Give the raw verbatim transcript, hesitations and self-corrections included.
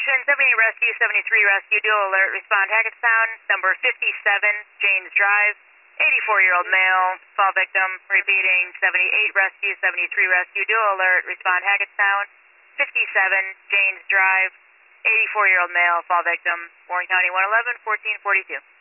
Ocean seventy Rescue, seventy-three Rescue, dual alert, respond Hackettstown, number fifty-seven, James Drive, eighty-four-year-old male, fall victim, repeating, seventy-eight Rescue, seventy-three Rescue, dual alert, respond Hackettstown, fifty-seven, James Drive, eighty-four-year-old male, fall victim, Warren County one eleven, fourteen forty-two.